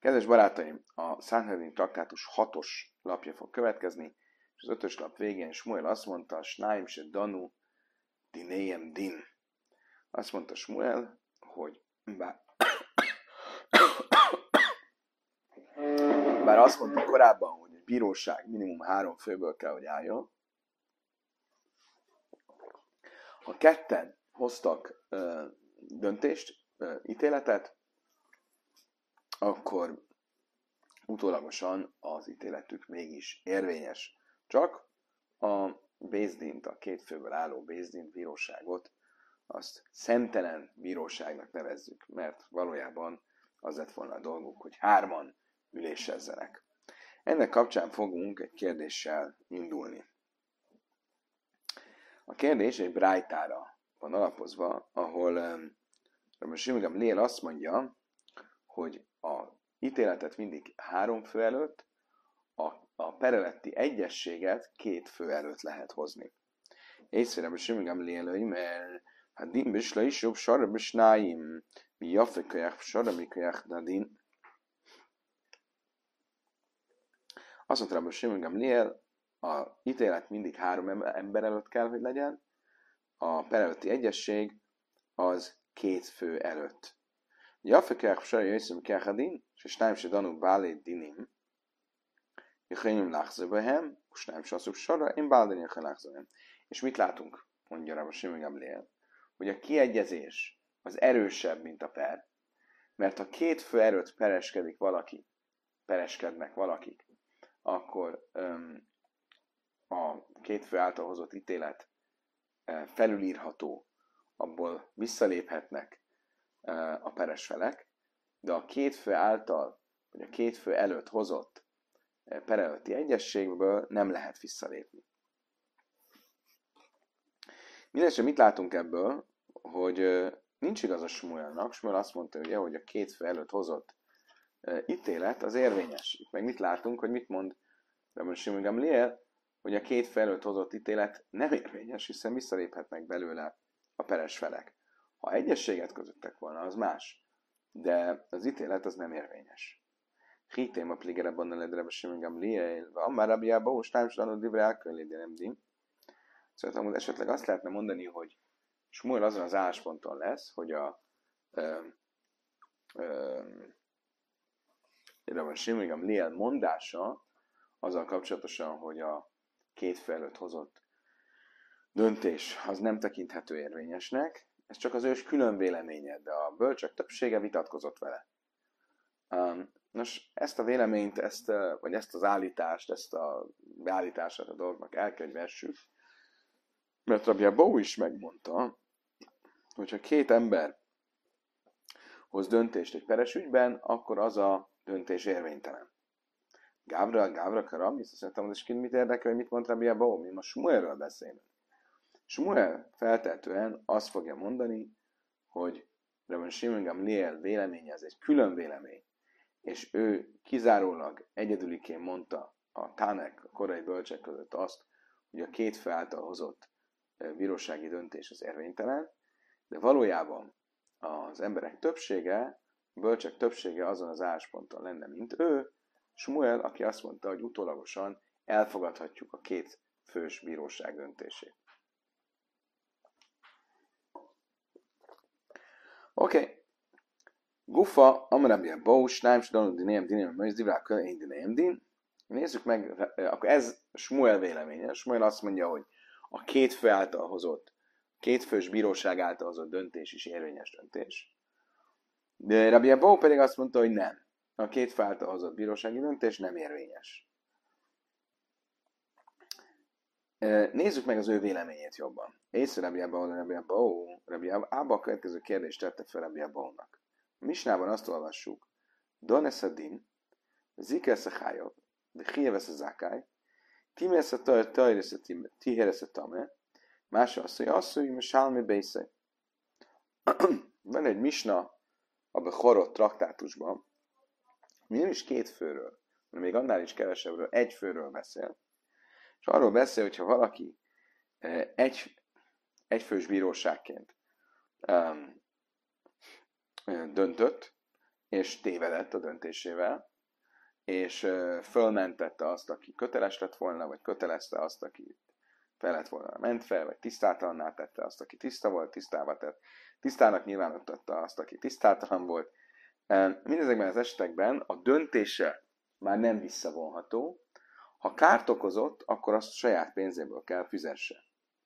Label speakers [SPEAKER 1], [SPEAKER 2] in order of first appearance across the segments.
[SPEAKER 1] Kedves barátaim, a Sanhedrin traktátus 6-os lapja fog következni, és az 5-ös lap végén Smuel azt mondta, Snáim se danu dinéjem din. Azt mondta Smuel, hogy bár azt mondta korábban, hogy egy bíróság minimum 3 főből kell, hogy álljon, ha ketten hoztak döntést, ítéletet, akkor utólagosan az ítéletük mégis érvényes. Csak a Bézdint, a 2 főből álló Bézdint bíróságot, azt szemtelen bíróságnak nevezzük, mert valójában az lett volna a dolguk, hogy 3-an ülésezzenek. Ennek kapcsán fogunk egy kérdéssel indulni. A kérdés egy brájtára van alapozva, ahol Rabbi Shimon Gamliel azt mondja, hogy a ítéletet mindig 3 fő előtt, a pereletti egyességet 2 fő előtt lehet hozni. Észre Rabbi Shimon Gamliel, mert hát din bisla is jobb sarra bisnáim, mi jaffekajach, sarra mikajach dadin. Azt mondta Rabbi Shimon Gamliel, a ítélet mindig 3 ember előtt kell, hogy legyen, a pereletti egyesség az 2 fő előtt. Jaffekajach, sarra jöjszöm kajachadin, és Snáim se danu bálé dinim, Jöjjön láxzöbehem, és nem sasszuk sorra, én báldan jöjjön láxzöbehem. És mit látunk, mondja Rabbi Shimon Gamliel, hogy a kiegyezés az erősebb, mint a per, mert ha 2 fő erőt pereskednek valakik, akkor a 2 fő által hozott ítélet felülírható, abból visszaléphetnek a peres felek, de a 2 fő által, vagy a 2 fő előtt hozott per előtti egyességből nem lehet visszalépni. Mindenesetre mit látunk ebből, hogy nincs igaz a Smuelnak. Smuel azt mondta, ugye, hogy a 2 fő előtt hozott ítélet az érvényes. Itt meg mit látunk, hogy mit mond Rabbi Shimon Gamliel, hogy a 2 fő előtt hozott ítélet nem érvényes, hiszen visszaléphetnek belőle a peres felek. Ha egyességet közöttek volna, az más, de az ítélet az nem érvényes. Hitém a pligere bannaled Rabbi Shimon Gamliel, va amár Rabbi Abba, és nem slanod divre elköllédi nem dim. Szóval esetleg azt lehetne mondani, hogy Smuel azon az állásponton lesz, hogy a Rabbi Shimon Gamliel mondása azzal kapcsolatosan, hogy a 2 fő előtt hozott döntés az nem tekinthető érvényesnek, ez csak az ős külön véleménye, de a bölcsek többsége vitatkozott vele. Nos, ezt a véleményt, vagy ezt az állítást, ezt a beállítását a dolgnak el kell, hogy vessük, mert Rabbi Abba is megmondta, hogyha 2 ember hoz döntést egy peres ügyben, akkor az a döntés érvénytelen. Gávra karam, és azt mondtam, hogy mit érdekel, hogy mit mond Rabbi Abba, mi most Smuelről beszélünk. Smuel feltehetően azt fogja mondani, hogy Rabbi Shimon Gamliel véleménye ez egy külön vélemény, és ő kizárólag egyedüliként mondta a Tánek, a korai bölcsek között azt, hogy a 2 fő által hozott bírósági döntés az érvénytelen, de valójában az emberek többsége, a bölcsek többsége azon az állásponton lenne, mint ő, Smuel, aki azt mondta, hogy utólagosan elfogadhatjuk a 2 fős bíróság döntését. Oké. Gufa, Amrabia Bós, nem Sdanu Dinéem, Möjsz, Divrákkal, én Dinéem Din. Nézzük meg, akkor ez Smuel véleménye. Smuel azt mondja, hogy a 2 fő által hozott, 2 fős bíróság által hozott döntés is érvényes döntés. De Rabbi Abba pedig azt mondta, hogy nem. A 2 fő által hozott bírósági döntés nem érvényes. Nézzük meg az ő véleményét jobban. Észre Rabbi Abba a következő kérdést tette fel Rabbi Abba-nak. A Misnában azt olvassuk, Donesadin, Zikeszechájov, de Hievesz a Zakály, Timész a Tiheres a Tame, más azt mondja, hogy Sálmi Bészej. Van egy misna a Bechorot traktátusban, mi nem is 2 főről, hanem még annál is kevesebbről, 1 főről beszél. És arról beszél, hogyha valaki egyfős bíróságként döntött, és tévedett a döntésével, és fölmentette azt, aki köteles lett volna, vagy kötelezte azt, aki fel lett volna mentve, vagy tisztátalanná tette azt, aki tiszta volt, tisztába tett. Tisztának nyilvánította azt, aki tisztátalan volt. Mindezekben az esetekben a döntése már nem visszavonható. Ha kárt okozott, akkor azt saját pénzéből kell fizesse.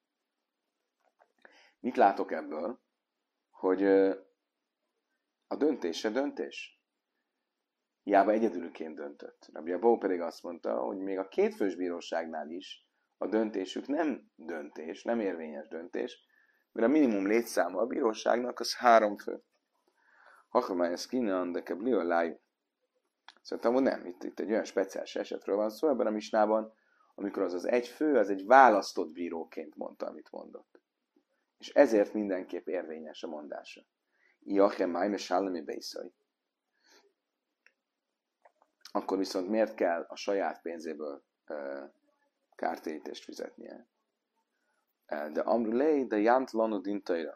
[SPEAKER 1] Mit látok ebből? Hogy a döntése döntés. Hiába egyedülként döntött. Rabbi Abó pedig azt mondta, hogy még a kétfős bíróságnál is a döntésük nem döntés, nem érvényes döntés, mert a minimum létszáma a bíróságnak az 3 fő. Hachamály ez kinan, de kebli a láj. Szerintem, hogy nem, itt egy olyan speciális esetről van szó ebben a misnában, amikor az egy fő, az egy választott bíróként mondta, amit mondott. És ezért mindenképp érvényes a mondása. Iachem májme sállami beiszai. Akkor viszont miért kell a saját pénzéből kártérítést fizetnie? De amrulei, de jánt lanu dintaira.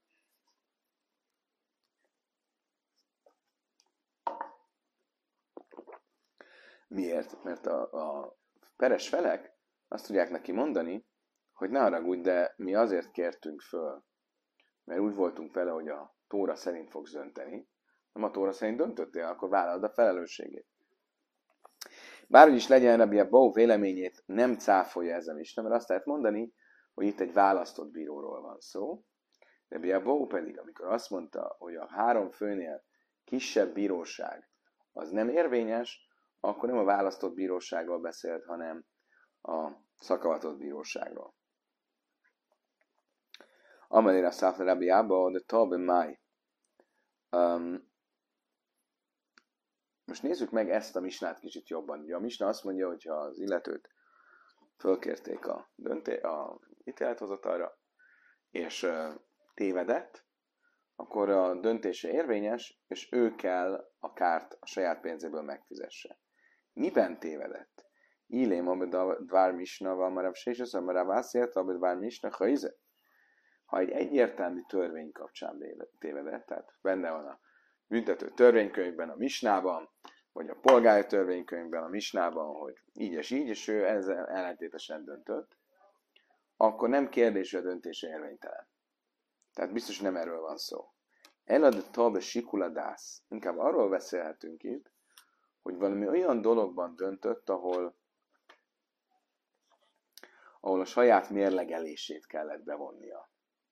[SPEAKER 1] Miért? Mert a peres felek azt tudják neki mondani, hogy ne haragudj, de mi azért kértünk föl, mert úgy voltunk vele, hogy a Tóra szerint fogsz dönteni. Nem a Tóra szerint döntöttél, akkor vállald a felelősségét. Bárhogy is legyen, Rabbi Abó véleményét nem cáfolja ez a misna, mert azt lehet mondani, hogy itt egy választott bíróról van szó. Rabbi Abó pedig, amikor azt mondta, hogy a 3 főnél kisebb bíróság az nem érvényes, akkor nem a választott bíróságról beszélt, hanem a szakavatott bíróságról. Amelére száfle Rabbi Abba, de tabe máj. Most nézzük meg ezt a misnát kicsit jobban. Ugye a misna azt mondja, hogy ha az illetőt fölkérték a ítélethozatalra, és tévedett, akkor a döntése érvényes, és ő kell a kárt a saját pénzéből megfizesse. Miben tévedett? Illém a dvár misna van marav séses, a marav ászért, a dvár misna hajze. Ha egy egyértelmű törvény kapcsán tévedett, tehát benne van a büntető törvénykönyvben, a misnában, vagy a polgári törvénykönyvben, a misnában, hogy így, és ő ezzel ellentétesen döntött, akkor nem kérdés, hogy a döntése érvénytelen. Tehát biztos nem erről van szó. Elad tabe sikuladász. Inkább arról beszélhetünk itt, hogy valami olyan dologban döntött, ahol a saját mérlegelését kellett bevonnia.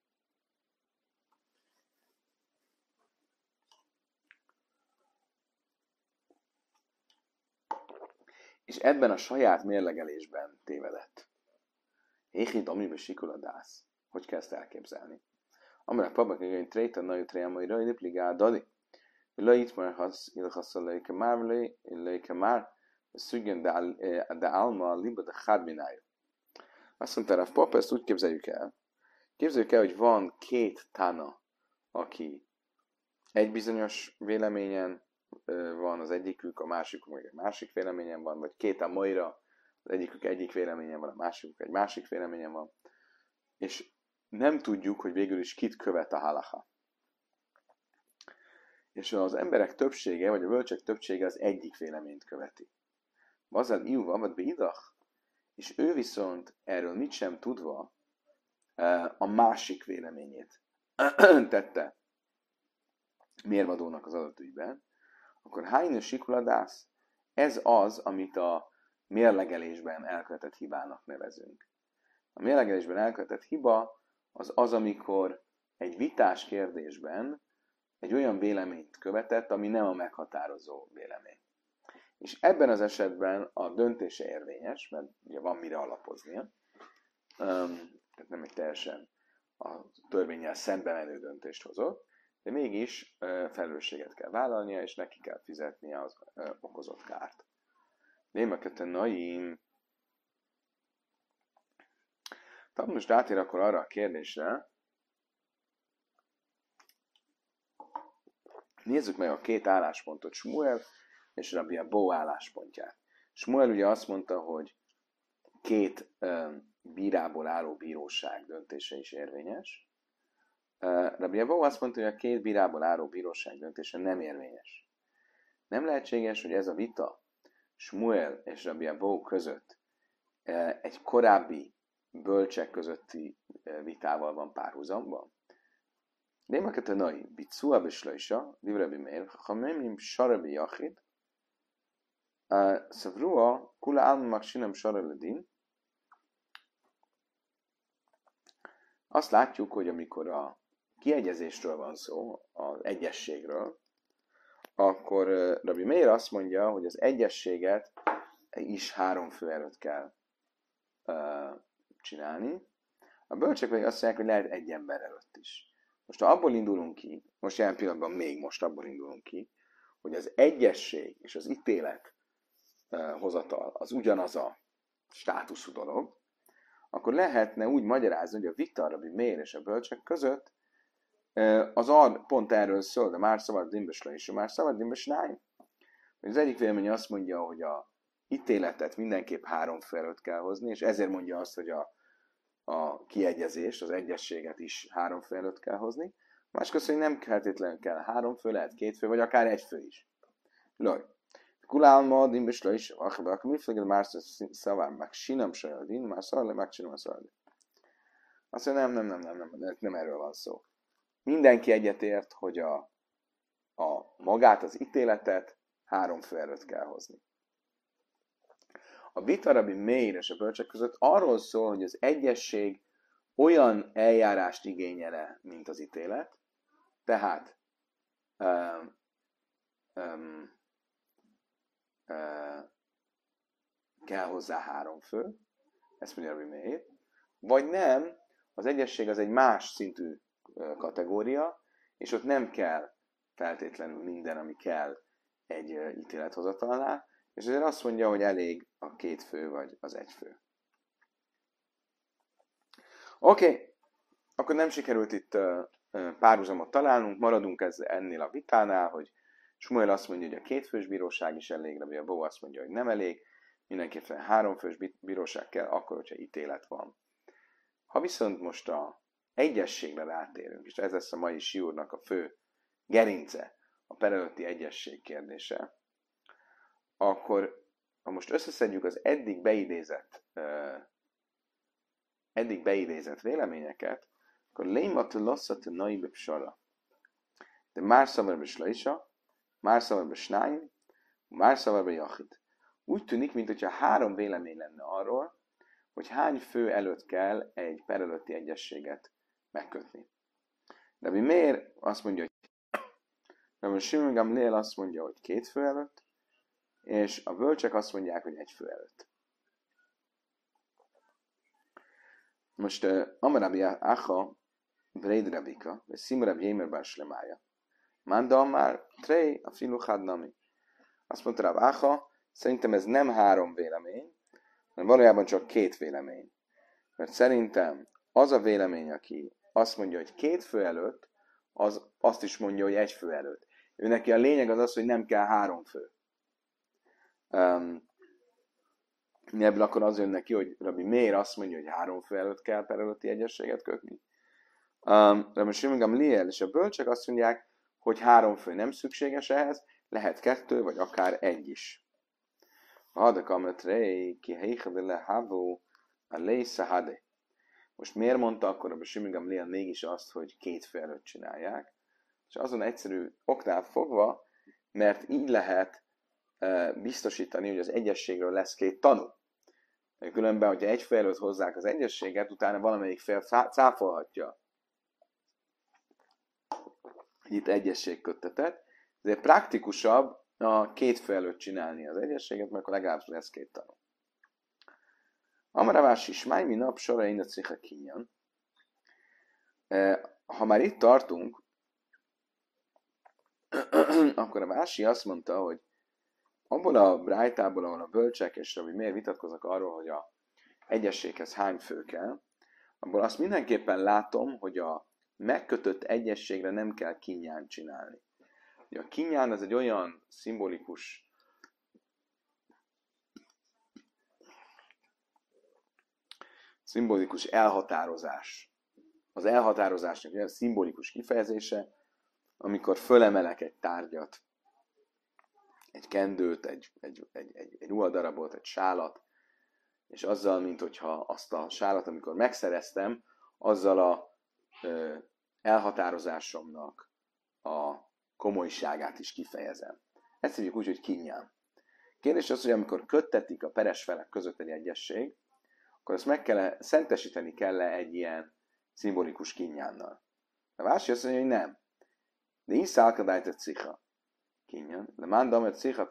[SPEAKER 1] És ebben a saját mérlegelésben tévedett. Éhint amiben sikuladász. Hogy kell ezt elképzelni? Amire papák egy tréta nagy trémai rajlip ligádadi. Leit már ilhaszol leike már szügyen de alma liba de hádminája. Azt mondta, Rav Papa, ezt úgy képzeljük el. Képzeljük el, hogy van 2 tána, aki egy bizonyos véleményen van, az egyikük, a másikuk meg egy másik véleményen van, vagy 2 amoira, az egyikük egyik véleményen van, a másikuk egy másik véleményen van. És nem tudjuk, hogy végül is kit követ a halacha. És az emberek többsége, vagy a bölcsek többsége az egyik véleményt követi. Vazad iuva, vagy beidach, és ő viszont erről mit sem tudva a másik véleményét tette mérvadónak az adott ügyben, akkor hájnő sikuladász, ez az, amit a mérlegelésben elkövetett hibának nevezünk. A mérlegelésben elkövetett hiba az az, amikor egy vitás kérdésben egy olyan véleményt követett, ami nem a meghatározó vélemény. És ebben az esetben a döntése érvényes, mert ugye van mire alapoznia, tehát nem egy teljesen a törvénnyel szembe menő döntést hozott, de mégis felelősséget kell vállalnia, és neki kell fizetnie az okozott kárt. Némekete naim. Tehát most átér akkor arra a kérdésre, nézzük meg a 2 álláspontot, Smuel és Rabbi Abó álláspontját. Smuel ugye azt mondta, hogy 2 bírából álló bíróság döntése is érvényes. Rabbi Abó azt mondta, hogy a 2 bírából álló bíróság döntése nem érvényes. Nem lehetséges, hogy ez a vita Smuel és Rabbi Abou között egy korábbi bölcsek közötti vitával van párhuzamban? Démaket a nai, bicua beslajsa, divrebi mér, ha memim sarabi jachid, szavrua, kula álmamak sinem saraledin. Azt látjuk, hogy amikor a kiegyezésről van szó, az egyességről, akkor Rabbi Meir azt mondja, hogy az egyességet is 3 fő előtt kell csinálni. A bölcsek pedig azt mondják, hogy lehet 1 ember előtt is. Most ha abból indulunk ki, most jelen pillanatban még most abból indulunk ki, hogy az egyesség és az ítélet hozatal az ugyanaz a státuszú dolog, akkor lehetne úgy magyarázni, hogy a vita Rabbi Meir és a bölcsek között az pont erről szól, de már szabad dimbesle is, már szabad dimbesnáim. Az egyik vélemény azt mondja, hogy a ítéletet mindenképp 3 fő előtt kell hozni, és ezért mondja azt, hogy a kiegyezést, az egyességet is 3 fő előtt kell hozni. Másik azt, hogy nem feltétlenül kell 3 fő, lehet 2 fő, vagy akár 1 fő is. Loj. Kulálma, dimbesle is, akár mi főleg már szavár, meg sinem sajadin, már szavár, meg sinem sajadin. Azt mondja, nem erről van szó. Mindenki egyetért, hogy a magát, az ítéletet 3 fő előtt kell hozni. A vita Rabbi Meir és a bölcsek között arról szól, hogy az egyesség olyan eljárást igényel, mint az ítélet, tehát kell hozzá 3 fő, ezt mondja Rabbi Meir, vagy nem, az egyesség az egy más szintű kategória, és ott nem kell feltétlenül minden, ami kell egy ítélethozatalnál, és ezért azt mondja, hogy elég a 2 fő, vagy az 1 fő. Oké, akkor nem sikerült itt párhuzamot találnunk, maradunk ennél a vitánál, hogy Smuel azt mondja, hogy a 2 fős bíróság is elég, Rabbi Abou azt mondja, hogy nem elég, mindenképpen 3 fős bíróság kell, akkor, hogyha ítélet van. Ha viszont most a egyességre rátérünk, és ez lesz a mai siúrnak a fő gerince, a per előtti egyesség kérdése, akkor ha most összeszedjük az eddig beidézett véleményeket, akkor lémat lasszat a naibebb sara. De már szavarba slaisa, már szavarba snáim, már szavarba jachid. Úgy tűnik, mintha 3 vélemény lenne arról, hogy hány fő előtt kell egy per előtti egyességet megkötni. De mi miért azt mondja, hogy Simon Gamliel azt mondja, hogy 2 fő előtt, és a bölcsek azt mondják, hogy 1 fő előtt. Most Amarabi Acha, Breid Rabika, vagy Simrab Jémer Báslemája. Manda már Trey, a filu hadnami. Azt mondta Rab Acha, szerintem ez nem 3 vélemény, hanem valójában csak 2 vélemény. Mert szerintem az a vélemény, aki azt mondja, hogy 2 fő előtt, az azt is mondja, hogy 1 fő előtt. Ő neki a lényeg az, hogy nem kell 3 fő. Ebből akkor az jön neki, hogy Rabbi Meir azt mondja, hogy 3 fő előtt kell per előtti egyességet kötni. Rabbi Simon Gamliel és a bölcsek azt mondják, hogy 3 fő nem szükséges ehhez, lehet 2 vagy akár 1 is. Most miért mondta akkor Rabbi Simon Gamliel mégis azt, hogy 2 fő előtt csinálják? És azon egyszerű oknál fogva, mert így lehet biztosítani, hogy az egyességről lesz 2 tanú. Különben, hogyha 1 fő előtt hozzák az egyességet, utána valamelyik fél cáfolhatja, hogy itt egyesség köttetett. Ezért praktikusabb a 2 fő előtt csinálni az egyességet, mert akkor legalább lesz 2 tanú. Amaravás is, máj mi nap sorain a cicha kinyan. Ha már itt tartunk, akkor a Vási azt mondta, hogy abból a brájtából, ahol a bölcsek és Rabbi Meir vitatkoznak arról, hogy a egyességhez hány fő kell, abból azt mindenképpen látom, hogy a megkötött egyességre nem kell kinyán csinálni. A kinyán az egy olyan szimbolikus elhatározás. Az elhatározásnak olyan szimbolikus kifejezése, amikor fölemelek egy tárgyat egy kendőt, egy ruhadarabot, egy sálat, és azzal, mint hogyha azt a sálat, amikor megszereztem, azzal a elhatározásomnak a komolyságát is kifejezem. Ezt hívjuk úgy, hogy kinnyán. Kérdés az, hogy amikor köttetik a peres felek között egy egyesség, akkor ezt szentesíteni kell egy ilyen szimbolikus kinnyánnal. A Vási azt mondja, hogy nem. De így szálkadájt a cicha. Kinnyan. De mándam egy cichat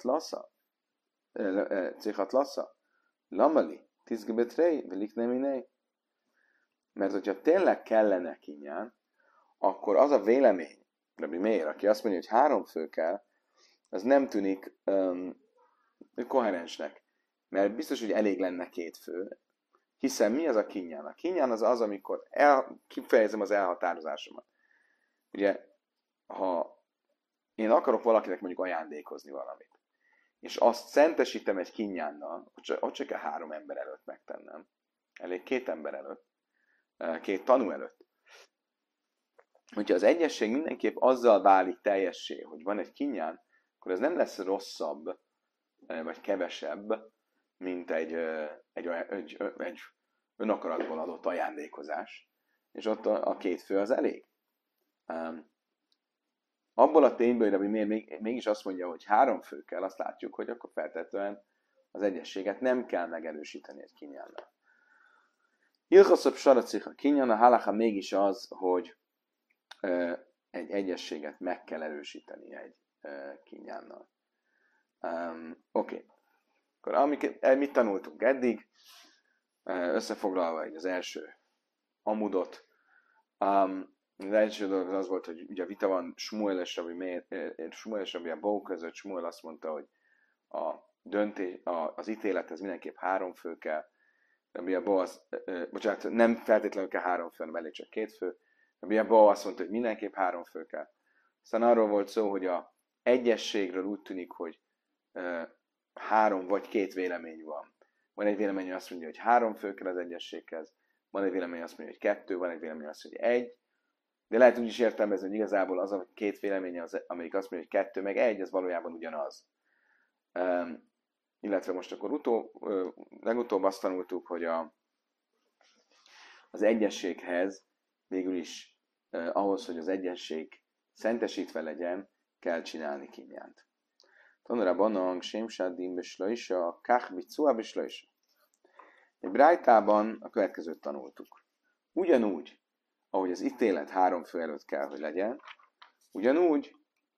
[SPEAKER 1] lasza. Lamali. Tizgebetrei. Velik neminei. Mert hogyha tényleg kellene kinnyán, akkor az a vélemény, Rabbi Meir, aki azt mondja, hogy 3 fő kell, az nem tűnik koherensnek. Mert biztos, hogy elég lenne 2 fő. Hiszen mi az a kinnyán? A kinnyán az, amikor kifejezem az elhatározásomat. Ugye, ha én akarok valakinek mondjuk ajándékozni valamit, és azt szentesítem egy kinnyánnal, ott csak kell 3 ember előtt megtennem. Elég 2 ember előtt. 2 tanú előtt. Hogyha az egyesség mindenképp azzal válik teljessé, hogy van egy kinnyán, akkor ez nem lesz rosszabb, vagy kevesebb, mint egy önakaratból adott ajándékozás. És ott a 2 fő az elég. Abból a tényből, hogy mégis azt mondja, hogy 3 fő kell, azt látjuk, hogy akkor feltétlenül az egyességet nem kell megerősíteni egy kinnyánnal. Ilchaszobb saracika kinyan, a halacha mégis az, hogy egy egyességet meg kell erősíteni egy kinnyánnal. Oké. Akkor mit tanultunk eddig? Összefoglalva az első amudot. Az első dolog az volt, hogy ugye a vita van Smuel és Rabbi Abou között. Smuel azt mondta, hogy az ítélethez mindenképp 3 fő kell. Rabbi Abou nem feltétlenül kell 3 fő, hanem elég csak 2 fő. Rabbi Abou azt mondta, hogy mindenképp 3 fő kell. Aztán arról volt szó, hogy a egyességről úgy tűnik, hogy 3 vagy 2 vélemény van. Van egy vélemény, azt mondja, hogy 3 fő kell az egyességhez, van egy vélemény, azt mondja, hogy 2, van egy vélemény, azt mondja, hogy 1. De lehet úgy is értelmezni, hogy igazából az a 2 vélemény, amelyik azt mondja, hogy 2 meg 1, az valójában ugyanaz. Illetve most akkor legutóbb azt tanultuk, hogy az egyességhez végül is ahhoz, hogy az egyesség szentesítve legyen, kell csinálni kinnyánt. Tanulra banang, sémsádim beslajsa, kach bicua beslajsa. Egy brájtában a következőt tanultuk. Ugyanúgy, ahogy az ítélet 3 fő előtt kell, hogy legyen, ugyanúgy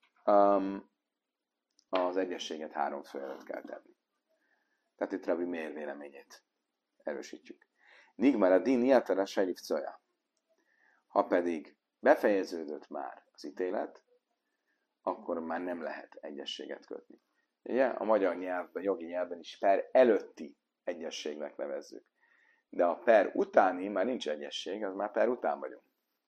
[SPEAKER 1] az egyességet 3 fő előtt kell tenni. Tehát itt Rabbi Meir véleményét erősítjük. Nigmar a din iatara serif coja. Ha pedig befejeződött már az ítélet, akkor már nem lehet egyességet kötni. Ugye? A magyar nyelvben, jogi nyelvben is per előtti egyességnek nevezzük. De a per utáni már nincs egyesség, az már per után vagyunk.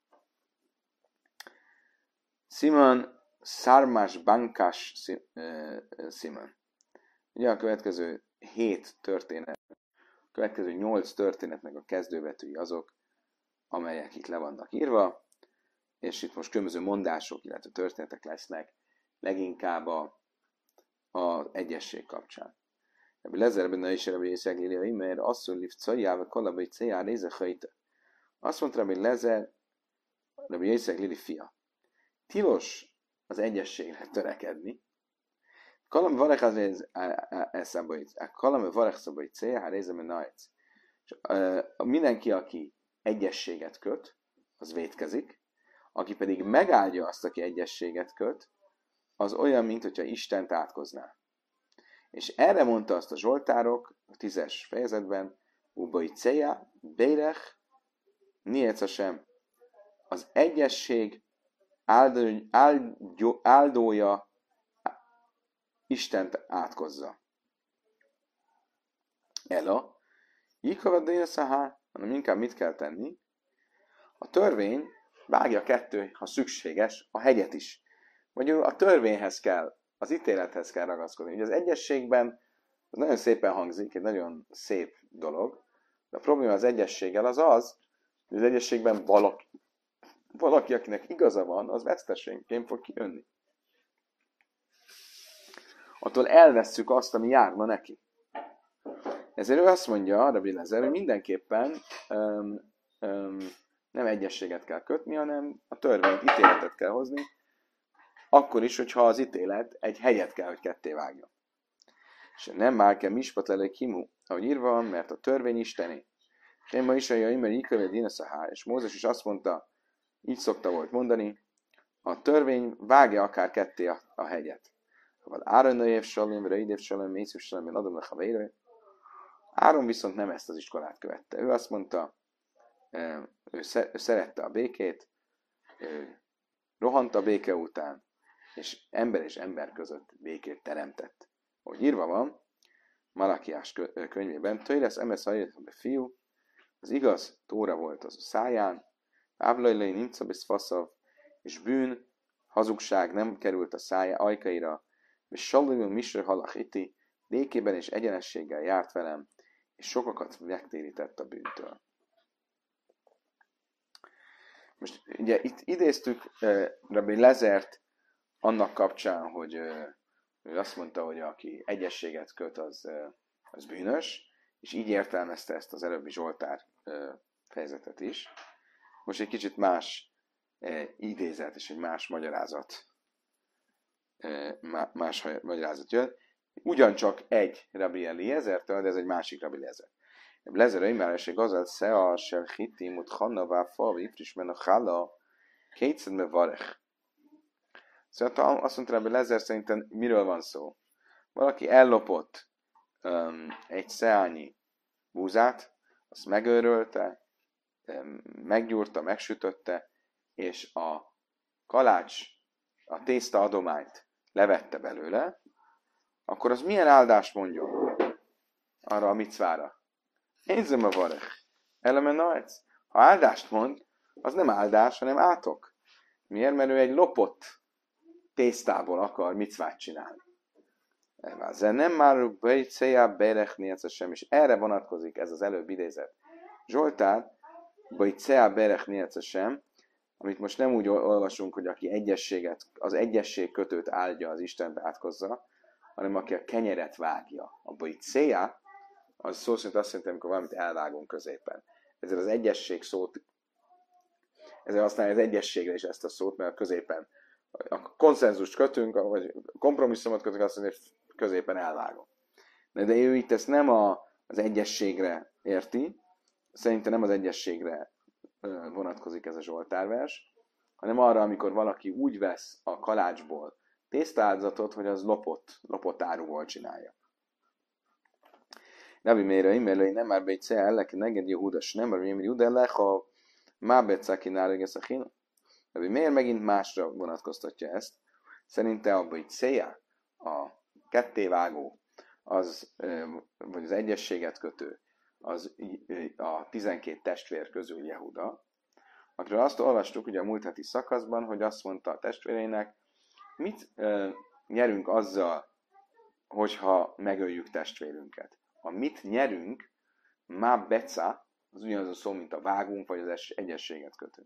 [SPEAKER 1] Simon Szármás Bankás Simon. Ugye a következő 7 történet, a következő 8 történetnek a kezdőbetűi azok, amelyek itt le vannak írva, és itt most különböző mondások, illetve történetek lesznek, leginkább az egyesség kapcsán. Rabbi Lezer ben Naish Rabbi Yitzchak Lilia Imer asszul liv cajáva kalabai céjá réze hajta. Azt mondta Rabbi Lezer, Rabbi Yitzchak Lili fia. Tilos az egyességre törekedni. Kalam varech az eszabait. Kalam varech szabait céjá réze menajc. Mindenki, aki egyességet köt, az vétkezik. Aki pedig megáldja azt, aki egyességet köt, az olyan, mint hogyha Istent átkozná. És erre mondta azt a zsoltárok, a 10-es fejezetben, Ubai Ceja, Bérech, Nietza sem. Az egyesség áldója Istent átkozza. Ela, Jikavad Déneszahá, hanem inkább mit kell tenni? A törvény vágja ketté, ha szükséges, a hegyet is. Magyarul a törvényhez kell, az ítélethez kell ragaszkodni. Ugye az egyességben, ez nagyon szépen hangzik, egy nagyon szép dolog, de a probléma az egyességgel az, hogy az egyességben valaki, akinek igaza van, az veszteségként fog kijönni. attól elvesszük azt, ami járna neki. Ezért ő azt mondja, Rabbi Lezer, hogy mindenképpen nem egyességet kell kötni, hanem a törvényt, ítéletet kell hozni, akkor is, hogyha az ítélet egy helyet kell, hogy ketté vágjon. És nem már kell mispatlele kimu, ahogy írva van, mert a törvény isteni. És én ma is olyan, mert így követ én a és Mózes is azt mondta, így szokta volt mondani, a törvény vágja akár ketté a hegyet. Vagy Áron év salim, Reidév salim, Mészűs salim, adom a havérő. Áron viszont nem ezt az iskolát követte. Ő azt mondta, ő szerette a békét, ő rohant a béke után, és ember között békét teremtett. Ahogy írva van, Malakiás könyvében, Töjlesz emesz a fiú, az igaz tóra volt az a száján, Áblajlai nincs faszav, és bűn, hazugság nem került a szája ajkaira, és Salimon Misr halachiti, békében és egyenességgel járt velem, és sokakat megtérített a bűntől. Most ugye itt idéztük Rabbi Lezert annak kapcsán, hogy ő azt mondta, hogy aki egyességet köt, az bűnös, és így értelmezte ezt az előbbi Zsoltár fejezetet is. Most egy kicsit más idézet és egy más magyarázat, jön. Ugyancsak egy Rabbi Eliezertől, de ez egy másik Rabbi Eliezer. Lezer öjmáresség azal szea sel hitim ut hannavá fa vifrismen a chala kétszer mevarech. Szóval azt mondta Rabbi Lezer, szerintem miről van szó? Valaki ellopott egy szeányi búzát, azt megőrölte, meggyúrta, megsütötte, és a kalács, a tészta adományt levette belőle, akkor az milyen áldást mondjon arra a micvára? Énzem a varech. Elemen naec. Ha áldást mond, az nem áldás, hanem átok. Miért? Mert ő egy lopott tésztából akar micvát csinálni. Ez nem már bejtszéjá berechni sem, és erre vonatkozik ez az előbb idézet. Zsoltár, bejtszéjá berechni sem, amit most nem úgy olvasunk, hogy aki az egyesség kötőt áldja, az Istenbe átkozza, hanem aki a kenyeret vágja. A bejtszéjá, az szó szerint azt jelenti, amikor valamit elvágunk középen. Ezért az egyesség szót, ezért használja az egyességre is ezt a szót, mert a középen a konszenzust kötünk, vagy kompromisszumot kötünk, azt mondja, hogy középen elvágom. De ő itt ezt nem az egyességre érti, szerintem nem az egyességre vonatkozik ez a Zsoltárvers, hanem arra, amikor valaki úgy vesz a kalácsból tésztaáldozatot, hogy az lopott áruból csinálja. Rabbi Meir nem már bejtsze ellek, neged Jehudas, nem már Jehuda ellek, ha má becaki nárögesz a hín. Rabbi Meir megint másra vonatkoztatja ezt. Szerinte a bejtszéja, a kettévágó, vagy az egyességet kötő, az a 12 testvér közül Jehuda, akiről azt olvastuk ugye a múlt heti szakaszban, hogy azt mondta a testvéreinek, mit nyerünk azzal, hogyha megöljük testvérünket. A mit nyerünk, má beca, az ugyanaz a szó, mint a vágunk, vagy az egyességet kötünk.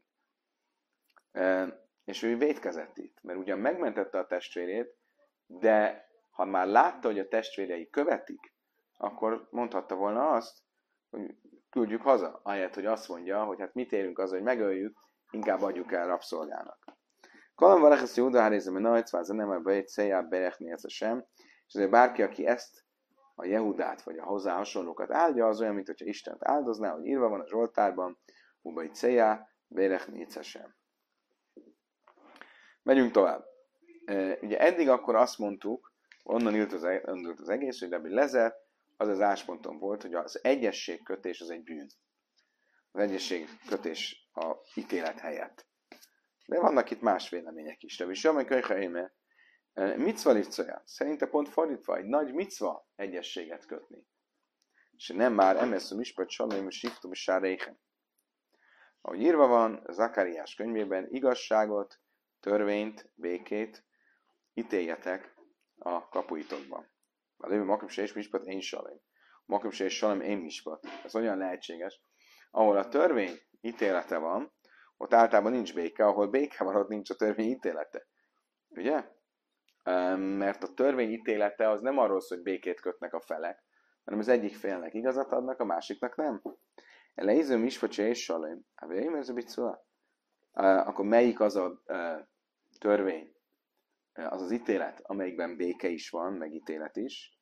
[SPEAKER 1] És ő vétkezett itt, mert ugyan megmentette a testvérét, de ha már látta, hogy a testvérei követik, akkor mondhatta volna azt, hogy küldjük haza, ahelyett, hogy azt mondja, hogy hát mit érünk azzal, hogy megöljük, inkább adjuk el rabszolgának. Kalam valakesz Júda hárézem, nagycváza nem a bejtszéjá berechni ezt sem, és azért bárki, aki ezt a Jehudát, vagy a hozzá hasonlókat áldja, az olyan, mint hogyha Istent áldozná, hogy írva van a Zsoltárban, bejtszéjá berechni sem. Megyünk tovább. Ugye eddig akkor azt mondtuk, onnan ült az egész, hogy Rabbi Lezer az az ásponton volt, hogy az egyességkötés az egy bűn. Az egyességkötés a ítélet helyett. De vannak itt más vélemények is. Rabbi Shimon Köjhaime, micva livcoja. Szerinte pont fordítva, egy nagy micva egyességet kötni. És nem már emeszum ispat salém, siftum és sáréhen. Ahogy írva van Zakariás könyvében, igazságot, törvényt, békét ítéljetek a kapuitokban. A lévő makrumsé és mispat én salém. Makrumsé és salém én mispat. Ez olyan lehetséges. Ahol a törvény ítélete van, ott általában nincs béke, ahol béke van, ott nincs a törvény ítélete. Ugye? mert a törvény ítélete az nem arról szól, hogy békét kötnek a felek, hanem az egyik félnek igazat adnak, a másiknak nem. Eleizőm is, vagy és salém. Ez a bicua. Akkor melyik az a törvény, az az ítélet, amelyikben béke is van, meg ítélet is?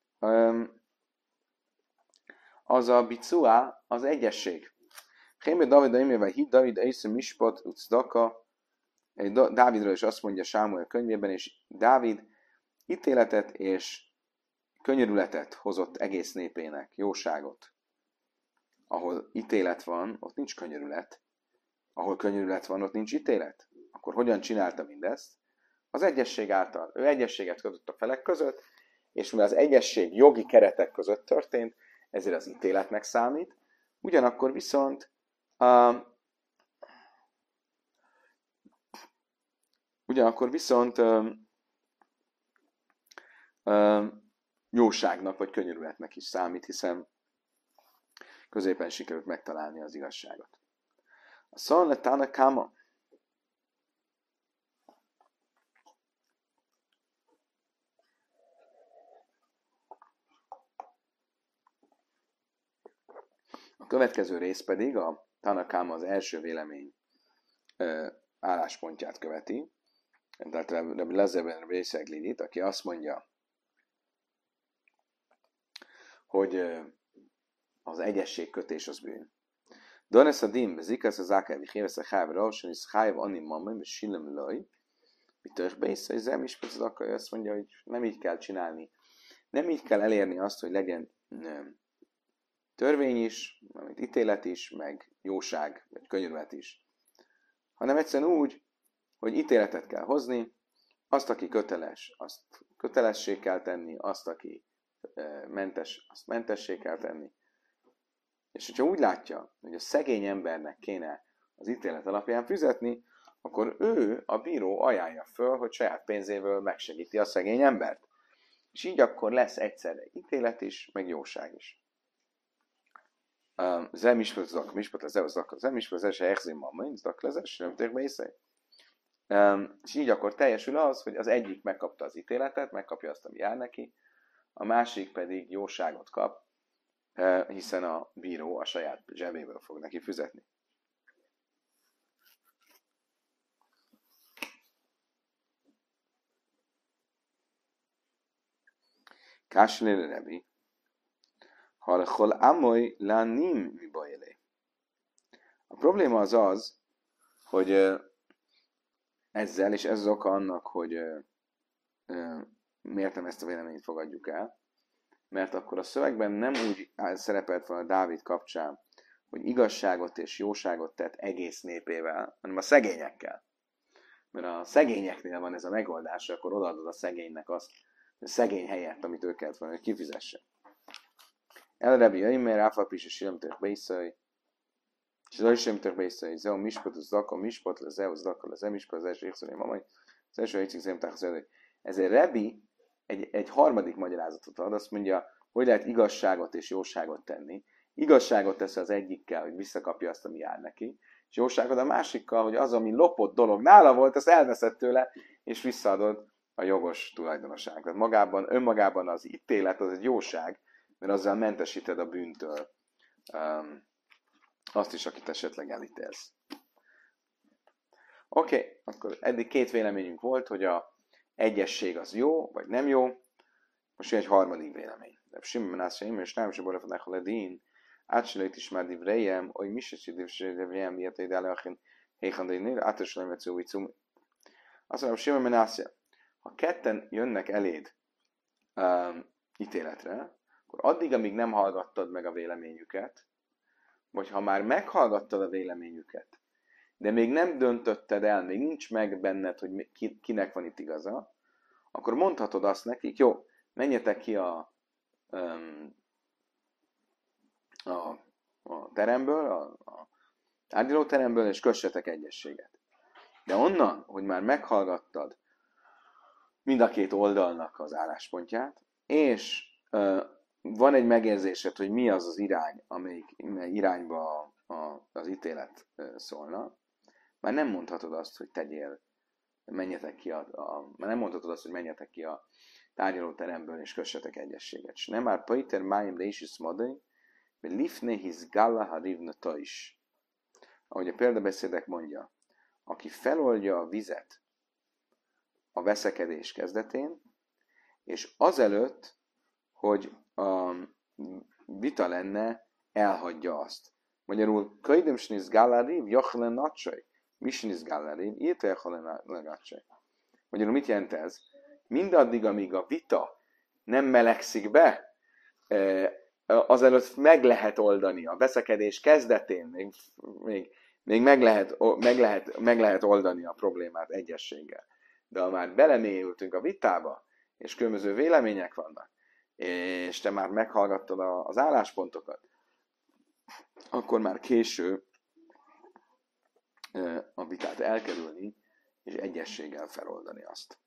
[SPEAKER 1] Az a bicua, az egyesség. Hémbe David aimével hit David Eiszem Mispat Ucdaka. Dávidról is azt mondja Sámuel könyvében, és Dávid ítéletet és könyörületet hozott egész népének, jóságot. Ahol ítélet van, ott nincs könyörület. Ahol könyörület van, ott nincs ítélet. Akkor hogyan csinálta mindezt? Az egyesség által. Ő egyességet kötött a felek között, és mivel az egyesség jogi keretek között történt, ezért az ítéletnek számít. Ugyanakkor viszont jóságnak vagy könyörületnek is számít, hiszen középen sikerült megtalálni az igazságot. A szalletána káma. A következő rész pedig a Tanakáma az első vélemény álláspontját követi. Tehát Rabbi Lazarben Részeglinit, aki azt mondja, hogy az egyességkötés az bűn. Dones a dim, bezikasz az ákávi hívesz a hávra, és is háv anim mamai, és sillem laj, mitől bész, hogy zem is azt mondja, hogy nem így kell csinálni. Nem így kell elérni azt, hogy legyen törvény is, amit ítélet is, meg jóság, vagy könyörület is. Hanem egyszerűen úgy, hogy ítéletet kell hozni, azt, aki köteles, azt kötelessé kell tenni, azt, aki mentes, azt mentessé kell tenni. És hogyha úgy látja, hogy a szegény embernek kéne az ítélet alapján fizetni, akkor ő, a bíró ajánlja föl, hogy saját pénzéből megsegíti a szegény embert. És így akkor lesz egyszerre ítélet is, meg jóság is. Zem ismert zak, mispat az zak, zem ismert az se echzim mamma, zak lezes, nem térbe észre. És így akkor teljesül az, hogy az egyik megkapta az ítéletet, megkapja azt, ami jár neki, a másik pedig jóságot kap, hiszen a bíró a saját zsebéből fog neki fizetni. Kásléle Rebi, halachol amoly lánim mi bajlé. A probléma az az, hogy ezzel, és ez az oka annak, hogy miért nem ezt a véleményt fogadjuk el, mert akkor a szövegben nem úgy szerepelt volna Dávid kapcsán, hogy igazságot és jóságot tett egész népével, hanem a szegényekkel. Mert a szegényeknél van ez a megoldás, akkor odaadod a szegénynek azt, hogy a szegény helyett, amit ő kellett volna, hogy kifizesse. Elrebi Jaimer, Áfapis és Silemtök Bészai, és az Silemtök Bészai, Zeo Mispat, az Zaka, Mispat, az Zeo Zaka, az Emispat, az első Ékszolé Mamai, az első Ékszik Zemták az elő. Ezért Rebi egy harmadik magyarázatot ad, azt mondja, hogy lehet igazságot és jóságot tenni. Igazságot tesz az egyikkel, hogy visszakapja azt, ami jár neki, és jóságot a másikkal, hogy az, ami lopott dolog nála volt, azt elveszed tőle, és visszaadod a jogos tulajdonosságot. Önmagában az ítélet az egy jóság, mert azzal mentesíted a bűntől azt is, akit esetleg elítélsz. Oké, akkor eddig két véleményünk volt, hogy a egyesség az jó, vagy nem jó. Most jön egy harmadik vélemény. De Simon Menászseim, és nem sem borra a ledín, átselőt is már divrejem, hogy mi se divrejem, miért egy elején héjhandainél, átesülöm egy szóvicum. Azt mondom, Simon Menászse, ha ketten jönnek eléd ítéletre, akkor addig, amíg nem hallgattad meg a véleményüket, vagy ha már meghallgattad a véleményüket, de még nem döntötted el, még nincs meg benned, hogy kinek van itt igaza, akkor mondhatod azt nekik, jó, menjetek ki a teremből, a tárgyalóteremből, és kössetek egyességet. De onnan, hogy már meghallgattad mind a két oldalnak az álláspontját, és van egy megérzésed, hogy mi az az irány, amelyik irányba az ítélet szólna, már nem mondhatod azt, hogy tegyél menjetek ki már nem mondhatod azt, hogy menjetek ki a tárgyalóteremből és kössetek egyességet. És nem már Paiter Máim Résis Modai, mert Lifne his Galla Harivna is. Ahogy a példabeszédek mondja, aki feloldja a vizet a veszekedés kezdetén, és azelőtt, hogy a vita lenne, elhagyja azt. Magyarul, Kaidem Snisz Gallariv, Jachlen Nacsaj, Misnisz Gallariv, írta Jachlen Nacsaj. Magyarul mit jelent ez? Mindaddig, amíg a vita nem melegszik be, azelőtt meg lehet oldani a veszekedés kezdetén, még meg lehet oldani a problémát egyességgel. De ha már belemélyültünk a vitába, és különböző vélemények vannak, és te már meghallgattad az álláspontokat, akkor már késő a vitát elkerülni, és egyességgel feloldani azt.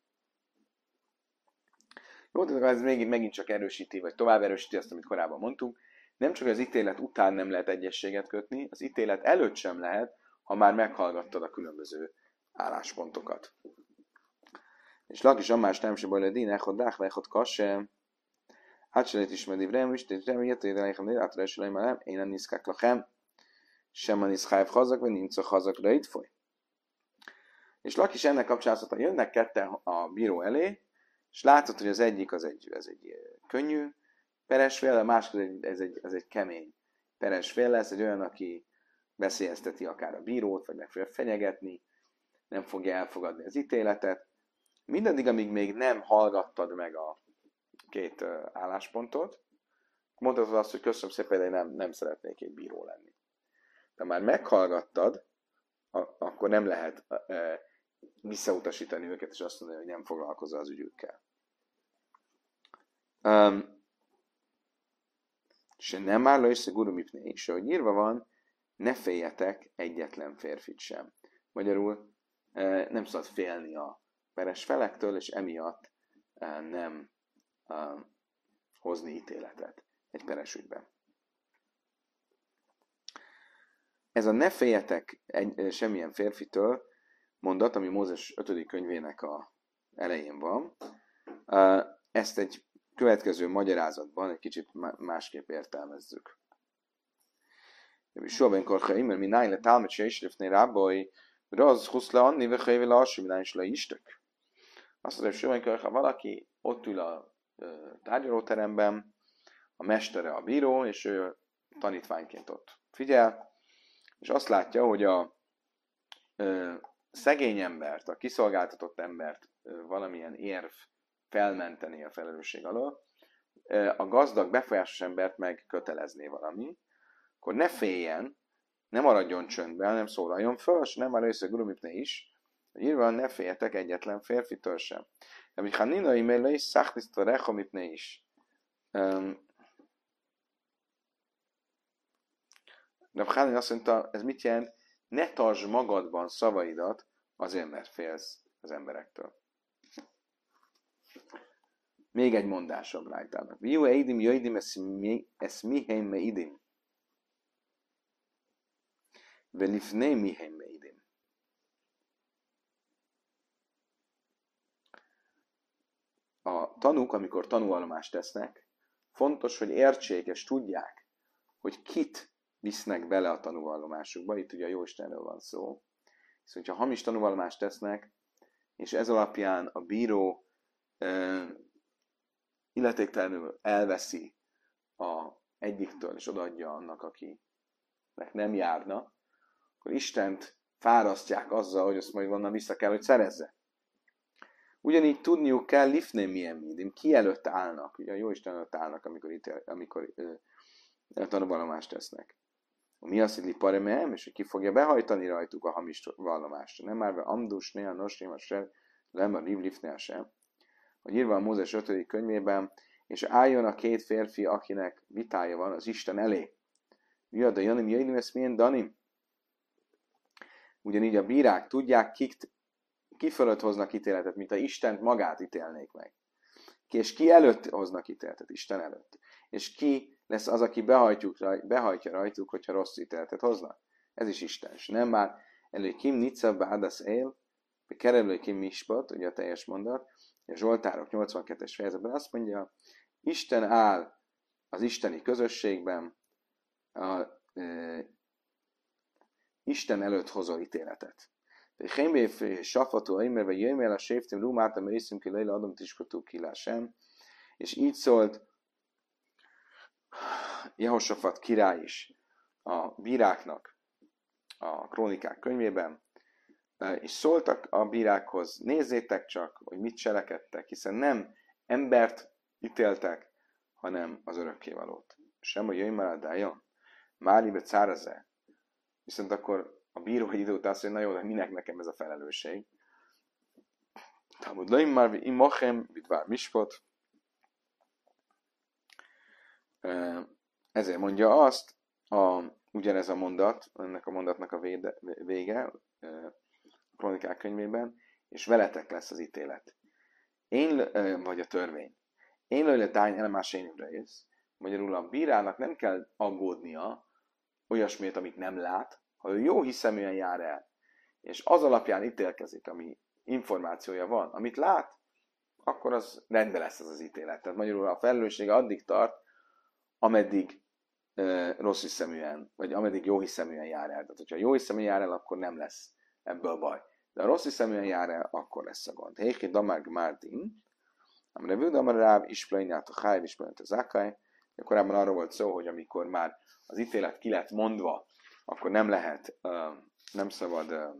[SPEAKER 1] Jó, tehát ez megint csak erősíti, vagy tovább erősíti azt, amit korábban mondtunk. Nem csak az ítélet után nem lehet egyességet kötni, az ítélet előtt sem lehet, ha már meghallgattad a különböző álláspontokat. És Lakis Ammás nem se bajlő dín, echod dách, echod kasse, átselét ismeri vrem, és tényleg jöttél elején, átra esőleim elem, én nem niszkák lachem, sem a niszkájv hazak, vagy nincs a hazakra itt foly. És Lakis ennek kapcsolatban jönnek ketten a bíró elé, és látod, hogy az egyik ez egy könnyű peresfél, a másik ez egy kemény peresfél lesz, egy olyan, aki veszélyezteti akár a bírót, vagy meg fogja fenyegetni, nem fogja elfogadni az ítéletet. Mindaddig, amíg még nem hallgattad meg a két álláspontot, mondhatod azt, hogy köszönöm szépen, de nem szeretnék egy bíró lenni. De már meghallgattad, akkor nem lehet visszautasítani őket, és azt mondani, hogy nem foglalkozol az ügyükkel. Se nem áll le össze gurumipné is, ahogy írva van, ne féljetek egyetlen férfit sem. Magyarul nem szabad félni a peres felektől, és emiatt nem hozni ítéletet egy peres ügyben. Ez a ne féljetek semmilyen férfitől mondat, ami Mózes 5. könyvének a elején van, ezt egy következő magyarázatban egy kicsit másképp értelmezzük. Soha benkorchaim, mert mi nájle talmet se isrifné rábaj, raz huszla anni, vechajve lassú, mi nájle istök. Azt mondja, hogy soha valaki ott ül a tárgyalóteremben, a mestere a bíró, és ő tanítványként ott figyel, és azt látja, hogy a szegény embert, a kiszolgáltatott embert valamilyen érv felmenteni a felelősség alól, a gazdag, befolyásos embert meg kötelezné valami, akkor ne féljen, ne maradjon csöndben, nem szólaljon föl, és nem már össze gurumipne is, hogy írva, ne féljetek egyetlen férfitől sem. De hogy ha nina imélre is, szachniszta rechomipne is. De Hálin azt mondta, ez mit jelent? Ne tartsd magadban szavaidat azért, mert félsz az emberektől. Még egy mondás a Brájtának. Viu eidim jöjdim es miheim meidim. Velifné miheim meidim. A tanúk, amikor tanúvallomást tesznek, fontos, hogy értsék és tudják, hogy kit visznek bele a tanúvallomásukba. Itt ugye a Jóistenről van szó. Szóval, ha hamis tanúvallomást tesznek, és ez alapján a bíró illetéktelenül elveszi egyiktől, és odaadja annak, akinek nem járna, akkor Istent fárasztják azzal, hogy azt majd onnan vissza kell, hogy szerezze. Ugyanígy tudniuk kell, lifné milyen midim, ki előtt állnak, ugye a Jóisten előtt állnak, amikor tanúvallomást tesznek. Mi az, hogy liparemehem, és hogy ki fogja behajtani rajtuk a hamis vallomást. Nem már be amdus, néha nosrim, a ser, nem a livlifnél sem. Hogy írva a Mózes 5. könyvében, és álljon a két férfi, akinek vitája van az Isten elé. Mi a Janim, jöjjön ezt milyen Danim? Ugyanígy a bírák tudják, ki fölött hoznak ítéletet, mint a Istent magát ítélnék meg. És ki előtt hoznak ítéletet? Isten előtt. És ki lesz az, aki behajtja rajtuk, hogyha rossz ítéletet hoznak? Ez is Isten. És nem már elő kim nicza bádasz él, Kerelői ki mispat, ugye a teljes mondat, a Zsoltárok 82-es fejezetben azt mondja, Isten áll az isteni közösségben, Isten előtt hozó ítéletet. Hémbéf safató aimerve jöjjmel a séftim rumátam a észünk ki leila adom tiskotú kilásem. És így szólt Jehosafat király is a bíráknak a krónikák könyvében, és szóltak a bírákhoz, nézzétek csak, hogy mit cselekedtek, hiszen nem embert ítéltek, hanem az örökkévalót. Sem a jöjj már a dájon, Máribe cáraze. Viszont akkor a bíró egy idő után azt mondja, na jó, de minek nekem ez a felelősség? Talmud leim már imachem, vidvár mispot. Ezért mondja azt, ugyanez a mondat, ennek a mondatnak a vége, a Kronikák könyvében, és veletek lesz az ítélet. Vagy a törvény. Én lőle tány elemás énükre jössz. Magyarul a bírának nem kell aggódnia olyasmét, amit nem lát, ha ő jó hiszeműen jár el, és az alapján ítélkezik, ami információja van, amit lát, akkor az rendben lesz az ítélet. Tehát magyarul a felelőssége addig tart, ameddig rossz hiszeműen, vagy ameddig jó hiszeműen jár el. Tehát, hogyha jó hiszeműen jár el, akkor nem lesz ebből baj. De ha rossz hiszeműen jár el, akkor lesz a gond. Héki damár gmárdin, amire vődamar ráv, ispleinát a háj, ispleinát a zákály. Korábban arról volt szó, hogy amikor már az ítélet ki lett mondva, akkor nem lehet, nem szabad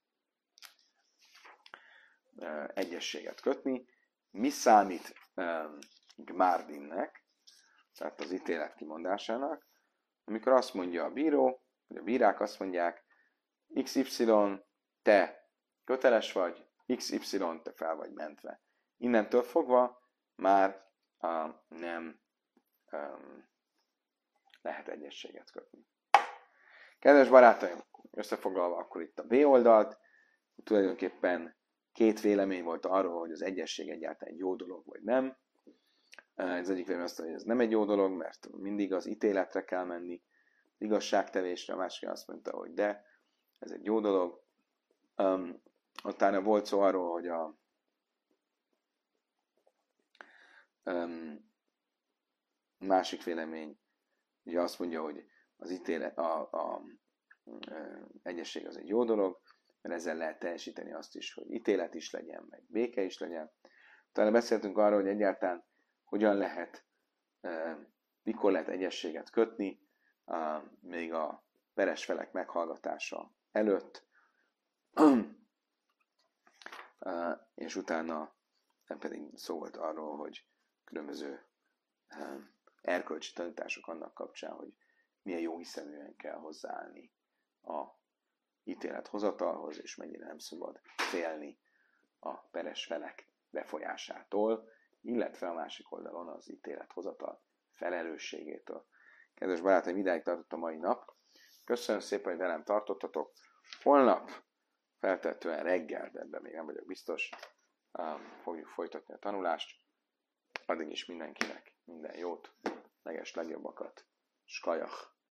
[SPEAKER 1] egyességet kötni. Mi számít gmárdinnek, tehát az ítélet kimondásának, amikor azt mondja a bíró, vagy a bírák azt mondják, XY, te köteles vagy, XY, te fel vagy mentve. Innentől fogva már nem lehet egyességet kötni. Kedves barátaim, összefoglalva akkor itt a B oldalt, tulajdonképpen két vélemény volt arról, hogy az egyesség egyáltalán egy jó dolog, vagy nem. Az egyik vélemény azt mondja, hogy ez nem egy jó dolog, mert mindig az ítéletre kell menni, az igazságtevésre, a másik azt mondta, hogy de, ez egy jó dolog. Utána volt szó arról, hogy a másik vélemény ugye azt mondja, hogy az ítélet, a egyesség az egy jó dolog, mert ezzel lehet teljesíteni azt is, hogy ítélet is legyen, meg béke is legyen. Utána beszéltünk arról, hogy egyáltalán hogyan lehet, mikor lehet egyességet kötni, még a peres felek meghallgatása előtt, és utána pedig szó volt arról, hogy különböző erkölcsi tanítások annak kapcsán, hogy milyen jó hiszeműen kell hozzáállni a ítélethozatalhoz, és mennyire nem szabad félni a peres felek befolyásától, illetve a másik oldalon az ítélethozatal felelősségétől. Kedves barátaim, idáig tartott a mai nap. Köszönöm szépen, hogy velem tartottatok. Holnap feltehetően reggel, de ebben még nem vagyok biztos, fogjuk folytatni a tanulást. Addig is mindenkinek minden jót, leges legjobbakat. Skajach!